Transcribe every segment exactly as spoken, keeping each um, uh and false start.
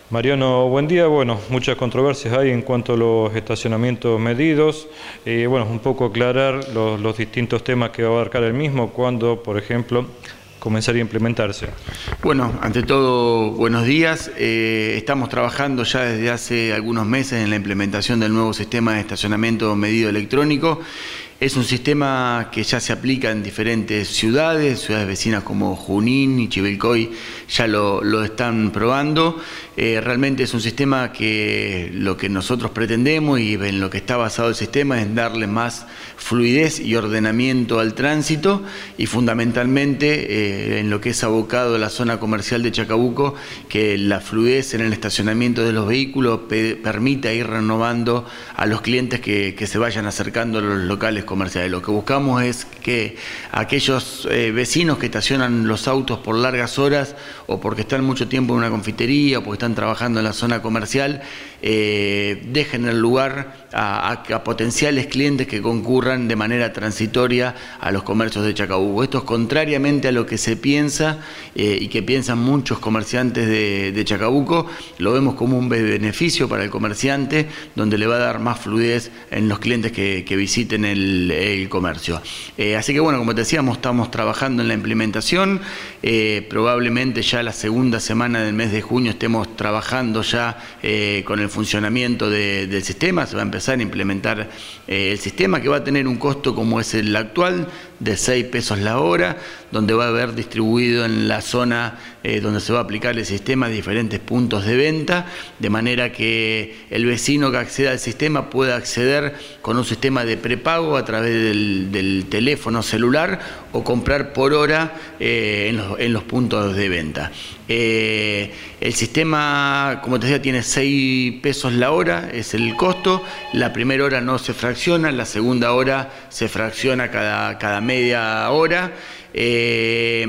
Mariano, buen día. Bueno, muchas controversias hay en cuanto a los estacionamientos medidos. Eh, bueno, un poco aclarar los, los distintos temas que va a abarcar el mismo, cuando, por ejemplo, comenzaría a implementarse. Bueno, ante todo, buenos días. Eh, estamos trabajando ya desde hace algunos meses en la implementación del nuevo sistema de estacionamiento medido electrónico. Es un sistema que ya se aplica en diferentes ciudades, ciudades vecinas como Junín y Chivilcoy ya lo, lo están probando. Eh, realmente es un sistema que lo que nosotros pretendemos y en lo que está basado el sistema es darle más fluidez y ordenamiento al tránsito y fundamentalmente eh, en lo que es abocado a la zona comercial de Chacabuco, que la fluidez en el estacionamiento de los vehículos permita ir renovando a los clientes que, que se vayan acercando a los locales comerciales. Lo que buscamos es que aquellos eh, vecinos que estacionan los autos por largas horas o porque están mucho tiempo en una confitería o porque están trabajando en la zona comercial, eh, dejen el lugar a, a, a potenciales clientes que concurran de manera transitoria a los comercios de Chacabuco. Esto es contrariamente a lo que se piensa eh, y que piensan muchos comerciantes de, de Chacabuco. Lo vemos como un beneficio para el comerciante, donde le va a dar más fluidez en los clientes que, que visiten el, el comercio. Eh, así que bueno, como te decíamos, estamos trabajando en la implementación. Eh, probablemente ya la segunda semana del mes de junio estemos trabajando ya eh, con el funcionamiento de, del sistema. Se va a empezar a implementar eh, el sistema, que va a tener un costo como es el actual, de seis pesos la hora, donde va a haber distribuido en la zona eh, donde se va a aplicar el sistema diferentes puntos de venta, de manera que el vecino que acceda al sistema pueda acceder con un sistema de prepago a través del, del teléfono celular o comprar por hora eh, en, los, en los puntos de venta. Eh, el sistema, como te decía, tiene seis pesos la hora, es el costo. La primera hora no se fracciona, la segunda hora se fracciona cada, cada media hora. Eh,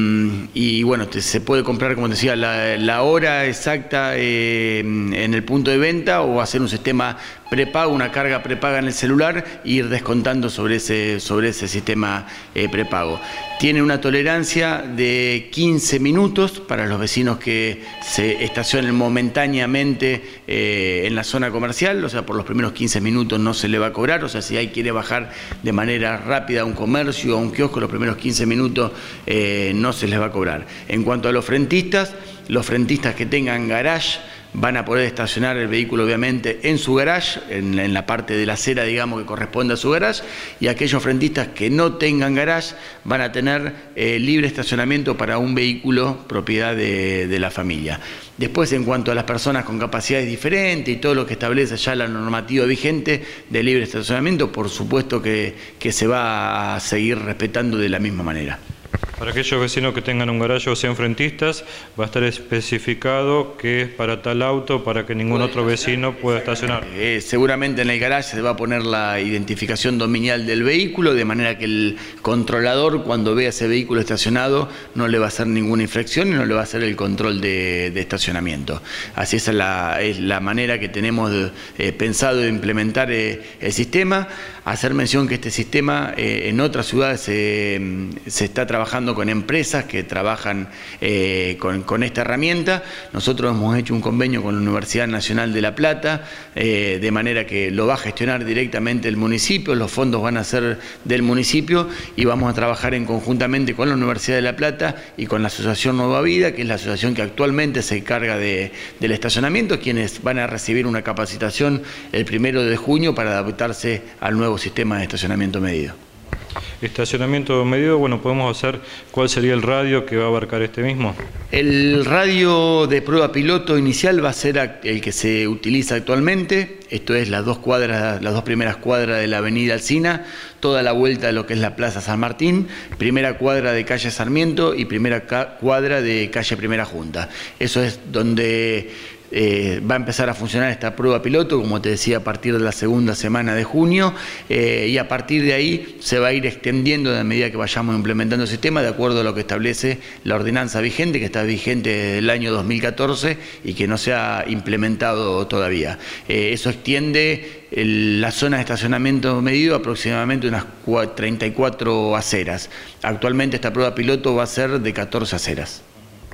y bueno, te, se puede comprar, como te decía, la, la hora exacta eh, en el punto de venta o hacer un sistema prepago, una carga prepaga en el celular e ir descontando sobre ese, sobre ese sistema eh, prepago. Tiene una tolerancia de quince minutos para los vecinos que se estacionen momentáneamente eh, en la zona comercial, o sea, por los primeros quince minutos no se le va a cobrar, o sea, si ahí quiere bajar de manera rápida a un comercio o a un kiosco, los primeros quince minutos eh, no se les va a cobrar. En cuanto a los frentistas, los frentistas que tengan garage van a poder estacionar el vehículo obviamente en su garage, en, en la parte de la acera, digamos, que corresponde a su garage, y aquellos frentistas que no tengan garage van a tener eh, libre estacionamiento para un vehículo propiedad de, de la familia. Después, en cuanto a las personas con capacidades diferentes y todo lo que establece ya la normativa vigente de libre estacionamiento, por supuesto que, que se va a seguir respetando de la misma manera. Para aquellos vecinos que tengan un garaje o sean frentistas, va a estar especificado que es para tal auto, para que ningún otro vecino pueda estacionar. Eh, seguramente en el garaje se va a poner la identificación dominial del vehículo, de manera que el controlador, cuando vea ese vehículo estacionado, no le va a hacer ninguna infracción y no le va a hacer el control de, de estacionamiento. Así es la, es la manera que tenemos de, eh, pensado de implementar eh, el sistema. Hacer mención que este sistema eh, en otras ciudades eh, se está trabajando con empresas que trabajan eh, con, con esta herramienta. Nosotros hemos hecho un convenio con la Universidad Nacional de La Plata, eh, de manera que lo va a gestionar directamente el municipio, los fondos van a ser del municipio y vamos a trabajar en conjuntamente con la Universidad de La Plata y con la Asociación Nueva Vida, que es la asociación que actualmente se encarga de, del estacionamiento, quienes van a recibir una capacitación el primero de junio para adaptarse al nuevo sistema de estacionamiento medido. Estacionamiento medido, bueno, podemos hacer cuál sería el radio que va a abarcar este mismo. El radio de prueba piloto inicial va a ser el que se utiliza actualmente. Esto es las dos cuadras, las dos primeras cuadras de la avenida Alsina, toda la vuelta de lo que es la Plaza San Martín, primera cuadra de calle Sarmiento y primera cuadra de calle Primera Junta. Eso es donde Eh, va a empezar a funcionar esta prueba piloto, como te decía, a partir de la segunda semana de junio, eh, y a partir de ahí se va a ir extendiendo a medida que vayamos implementando el sistema, de acuerdo a lo que establece la ordenanza vigente, que está vigente desde el año dos mil catorce y que no se ha implementado todavía. Eh, eso extiende el, la zona de estacionamiento medido aproximadamente unas treinta y cuatro aceras. Actualmente esta prueba piloto va a ser de catorce aceras.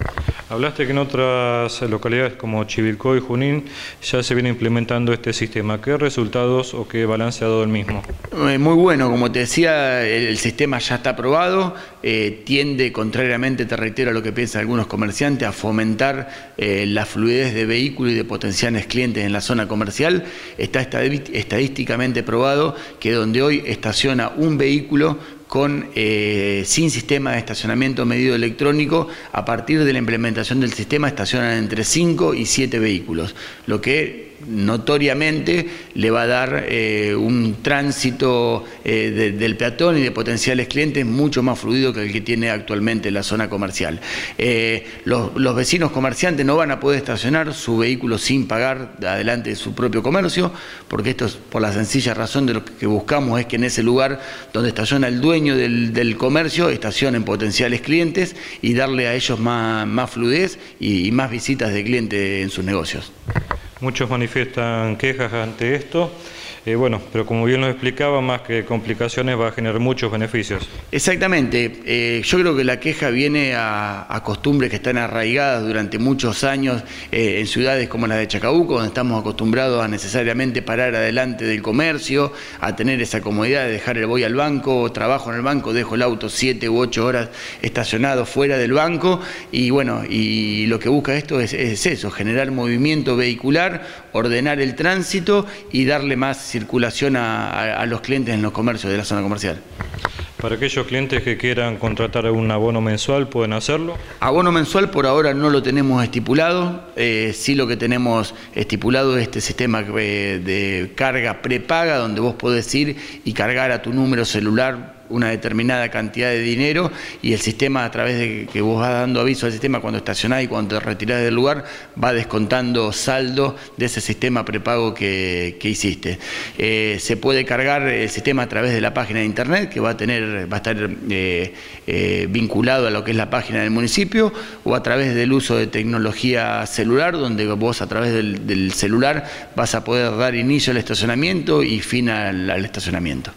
Hablaste que en otras localidades como Chivilcoy y Junín ya se viene implementando este sistema. ¿Qué resultados o qué balance ha dado el mismo? Muy bueno, como te decía, el sistema ya está aprobado, eh, tiende, contrariamente, te reitero, a lo que piensan algunos comerciantes, a fomentar eh, la fluidez de vehículos y de potenciales clientes en la zona comercial. Está estadísticamente probado que donde hoy estaciona un vehículo con, eh, sin sistema de estacionamiento medido electrónico, a partir de la implementación del sistema estacionan entre cinco y siete vehículos, lo que notoriamente le va a dar eh, un tránsito eh, de, del peatón y de potenciales clientes mucho más fluido que el que tiene actualmente la zona comercial. Eh, los, los vecinos comerciantes no van a poder estacionar su vehículo sin pagar adelante de su propio comercio, porque esto es por la sencilla razón de lo que buscamos es que en ese lugar donde estaciona el dueño del, del comercio estacionen potenciales clientes y darle a ellos más, más fluidez y, y más visitas de clientes en sus negocios. Muchos manifiestan quejas ante esto, eh, bueno, pero como bien lo explicaba, más que complicaciones va a generar muchos beneficios. Exactamente, eh, yo creo que la queja viene a, a costumbres que están arraigadas durante muchos años eh, en ciudades como la de Chacabuco, donde estamos acostumbrados a necesariamente parar adelante del comercio, a tener esa comodidad de dejar el voy al banco, trabajo en el banco, dejo el auto siete u ocho horas estacionado fuera del banco y bueno, y lo que busca esto es, es eso, generar movimiento vehicular, ordenar el tránsito y darle más circulación a, a, a los clientes en los comercios de la zona comercial. Para aquellos clientes que quieran contratar un abono mensual, ¿pueden hacerlo? Abono mensual por ahora no lo tenemos estipulado, eh, sí lo que tenemos estipulado es este sistema de, de carga prepaga, donde vos podés ir y cargar a tu número celular una determinada cantidad de dinero y el sistema, a través de que vos vas dando aviso al sistema cuando estacionás y cuando te retirás del lugar, va descontando saldo de ese sistema prepago que, que hiciste. Eh, se puede cargar el sistema a través de la página de internet, que va a tener, va a estar eh, eh, vinculado a lo que es la página del municipio, o a través del uso de tecnología celular, donde vos a través del, del celular vas a poder dar inicio al estacionamiento y fin al, al estacionamiento.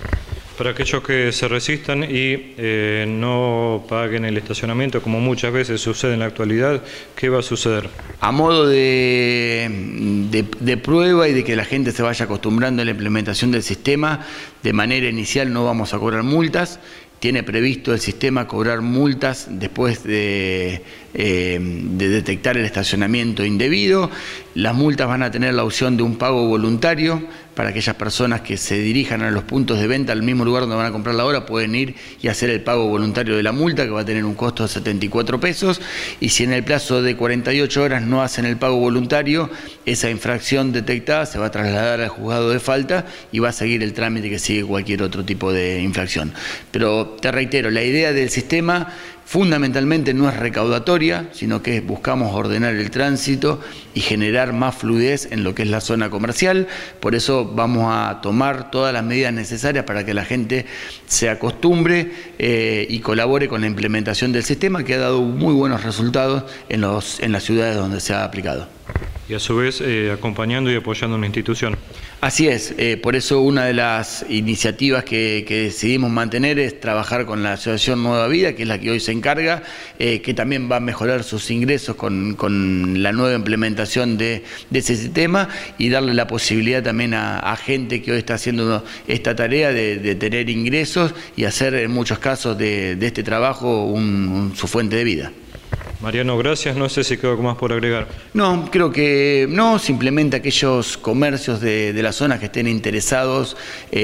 Para aquellos que se resistan y eh, no paguen el estacionamiento, como muchas veces sucede en la actualidad, ¿qué va a suceder? A modo de, de, de prueba y de que la gente se vaya acostumbrando a la implementación del sistema, de manera inicial no vamos a cobrar multas. Tiene previsto el sistema cobrar multas después de, eh, de detectar el estacionamiento indebido. Las multas van a tener la opción de un pago voluntario para aquellas personas que se dirijan a los puntos de venta al mismo lugar donde van a comprar la hora, pueden ir y hacer el pago voluntario de la multa, que va a tener un costo de setenta y cuatro pesos, y si en el plazo de cuarenta y ocho horas no hacen el pago voluntario, esa infracción detectada se va a trasladar al juzgado de falta y va a seguir el trámite que sigue cualquier otro tipo de infracción. Pero te reitero, la idea del sistema fundamentalmente no es recaudatoria, sino que buscamos ordenar el tránsito y generar más fluidez en lo que es la zona comercial. Por eso vamos a tomar todas las medidas necesarias para que la gente se acostumbre eh, y colabore con la implementación del sistema, que ha dado muy buenos resultados en, los, en las ciudades donde se ha aplicado. Y a su vez eh, acompañando y apoyando una institución. Así es, eh, por eso una de las iniciativas que, que decidimos mantener es trabajar con la Asociación Nueva Vida, que es la que hoy se encarga, eh, que también va a mejorar sus ingresos con, con la nueva implementación de, de ese sistema y darle la posibilidad también a, a gente que hoy está haciendo esta tarea de, de tener ingresos y hacer en muchos casos de, de este trabajo un, un, su fuente de vida. Mariano, gracias. No sé si quedó algo más por agregar. No, creo que no, simplemente aquellos comercios de, de la zona que estén interesados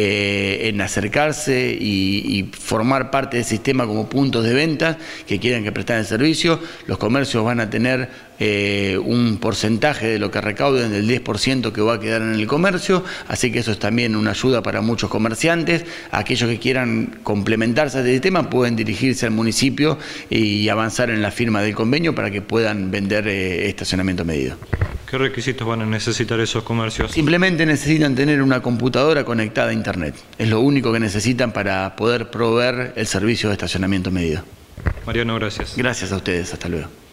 eh, en acercarse y, y formar parte del sistema como puntos de venta, que quieran que prestar el servicio, los comercios van a tener eh, un porcentaje de lo que recauden del diez por ciento que va a quedar en el comercio, así que eso es también una ayuda para muchos comerciantes. Aquellos que quieran complementarse a este sistema pueden dirigirse al municipio y avanzar en la firma del convenio para que puedan vender eh, estacionamiento medido. ¿Qué requisitos van a necesitar esos comercios? Simplemente necesitan tener una computadora conectada a internet. Es lo único que necesitan para poder proveer el servicio de estacionamiento medido. Mariano, gracias. Gracias a ustedes. Hasta luego.